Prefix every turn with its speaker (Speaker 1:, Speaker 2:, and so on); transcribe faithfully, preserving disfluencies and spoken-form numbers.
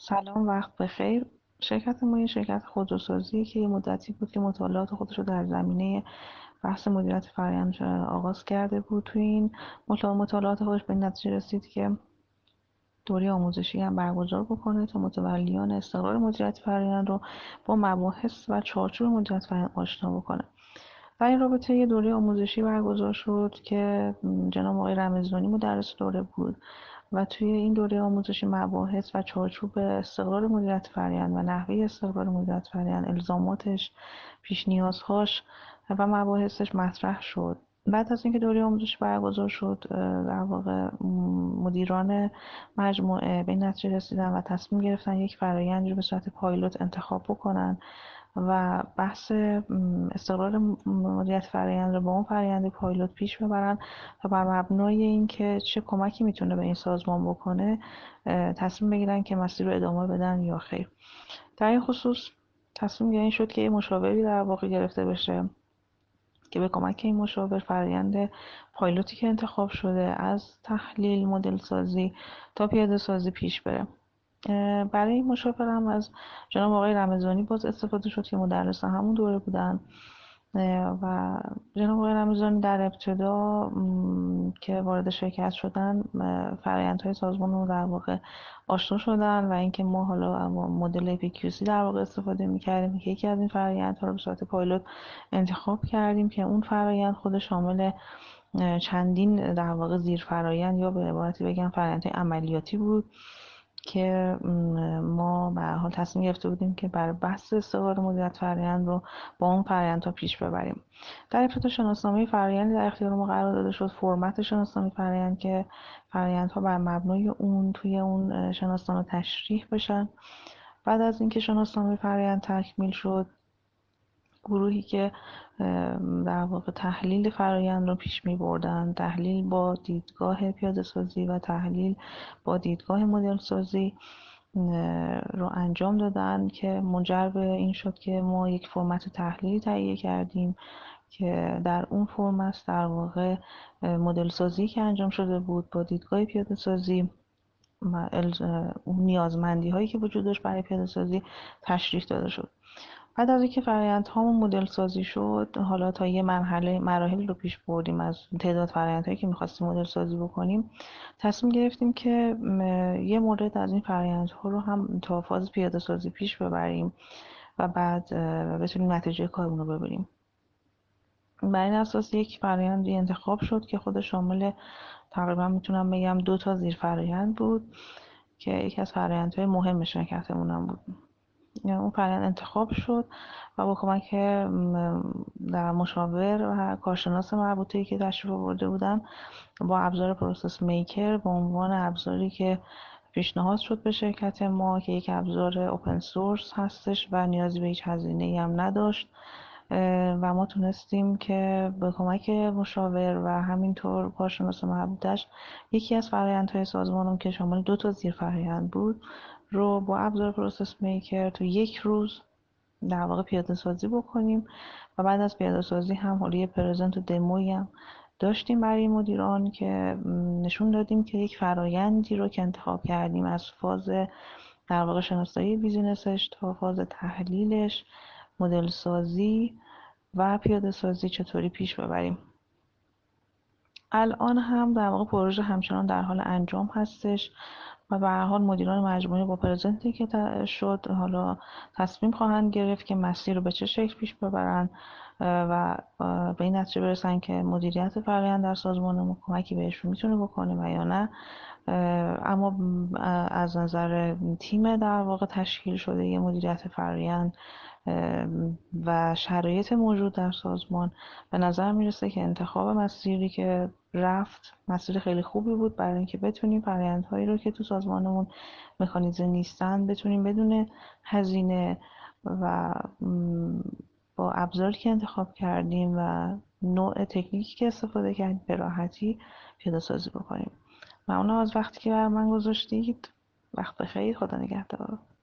Speaker 1: سلام، وقت بخیر. شرکت ما یه شرکت خودروسازی که یه مدتی بود که مطالعات خودش رو در زمینه بحث مدیریت فرآیند آغاز کرده بود. توی این مطالعات مطالعات خودش به این نتیجه رسید که دوره آموزشی هم برگزار بکنه تا متولیان استقرار مدیریت فرآیند رو با مباحث و چارچوب مدیریت فرآیند آشنا بکنه. در این رابطه یه دوره آموزشی برگزار شد که جناب آقای رمضانی مدرس دوره بود و توی این دوره آموزشی مباحث و چارچوب استقرار مدیریت فرآیند و نحوه استقرار مدیریت فرآیند، الزاماتش، پیش نیازهاش و مباحثش مطرح شد. بعد از اینکه دوره آموزشی برگزار شد، در واقع مدیران مجموعه به این نتیجه رسیدن و تصمیم گرفتن یک فرآیندی رو به صورت پایلوت انتخاب بکنن و بحث استقرار مدیریت فرآیند رو با اون فرآیند پایلوت پیش ببرن و بر مبنای اینکه چه کمکی میتونه به این سازمان بکنه تصمیم بگیرن که مسیر رو ادامه بدن یا خیر. در این خصوص تصمیم گیری شد که یه مشاوری در واقع گرفته بشه که به کمک این مشاور فرآیند پایلوتی که انتخاب شده از تحلیل مدل سازی تا پیاده سازی پیش بره. برای این مشاور هم از جناب آقای رمضانی باز استفاده شد که مدرس همون دوره بودن و جناب آقای رمضانی در ابتدا که وارد شرکت شدن فرآیندهای سازمان رو در واقع آشنا شدن و اینکه ما حالا مدل پی کیو سی در واقع استفاده می‌کردیم که یکی از این فرآیندها رو به صورت پایلوت انتخاب کردیم که اون فرآیند خود شامل چندین در واقع زیر فرآیند یا به عبارتی بگم فرآیندهای عملیاتی بود که ما به هر حال تصمیم گرفته بودیم که برای بحث استقرار مدیریت فرآیند رو با اون فرآیندها پیش ببریم. در ابتدا شناسنامه فرآیندی در اختیار ما قرار داده شد، فرمت شناسنامه فرآیند که فرآیندها بر مبنای اون توی اون شناسنامه تشریح بشن. بعد از اینکه شناسنامه فرآیند تکمیل شد، گروهی که در واقع تحلیل فرآیند رو پیش می بردن، تحلیل با دیدگاه پیاده سازی و تحلیل با دیدگاه مدل سازی رو انجام دادن که منجر به این شد که ما یک فرمت تحلیلی تهیه کردیم که در اون فرمت در واقع مدل سازی که انجام شده بود با دیدگاه پیاده سازی و اون نیازمندی هایی که وجود داشت برای پیاده سازی تشریح داده شد. بعد از اینکه فرآیندهامون مدل سازی شد، حالا تا یه مرحله مراحل رو پیش بردیم از تعداد فرآیندهایی که می‌خواستیم مدل سازی بکنیم، تصمیم گرفتیم که یه مورد از این فرآیندها رو هم تا فاز پیاده سازی پیش ببریم و بعد بتونیم نتیجه کارمون رو ببینیم. بر این اساس یک فرآیندی انتخاب شد که خود شامل تقریبا میتونم بگم دو تا زیر فرآیند بود که یکی از فرآیندهای مهم شرکتمون هم بود. اون فرآیند انتخاب شد و با کمک در مشاور و کارشناس مربوطه‌ای که تشریف آورده بودن با ابزار پروسس میکر به عنوان ابزاری که پیشنهاد شد به شرکت ما که یک ابزار اوپن سورس هستش و نیازی به هیچ هزینه‌ای هم نداشت و ما تونستیم که به کمک مشاور و همینطور کارشناس مربوطش یکی از فرآیندهای سازمانم که شامل دو تا زیر فرآیند بود رو با ابزار پروسس میکر تو یک روز در واقع پیاده سازی بکنیم و بعد از پیاده سازی هم حالا یه پرزنت و دمویی هم داشتیم برای مدیران که نشون دادیم که یک فرآیندی رو که انتخاب کردیم از فاز در واقع شناسایی بیزینسش تا فاز تحلیلش، مدل سازی و پیاده سازی چطوری پیش ببریم. الان هم در واقع پروژه همچنان در حال انجام هستش و به هر حال مدیران مجموعه با پرزنتی که شد حالا تصمیم خواهند گرفت که مسیر رو به چه شکل پیش ببرن و به این نتیجه برسن که مدیریت فرآیند در سازمان ما کمکی بهشون میتونه بکنه و یا نه. اما از نظر تیم در واقع تشکیل شده یه مدیریت فرآیند و شرایط موجود در سازمان به نظر میرسه که انتخاب مسیری که رفت مسیر خیلی خوبی بود برای اینکه بتونیم فرآیندهایی رو که تو سازمانمون مکانیزه نیستن بتونیم بدون هزینه و با ابزاری که انتخاب کردیم و نوع تکنیکی که استفاده کردیم به راحتی پیاده سازی بکنیم. ممنونم از وقتی که برای من گذاشتید. وقت بخیر. خدا نگهدار.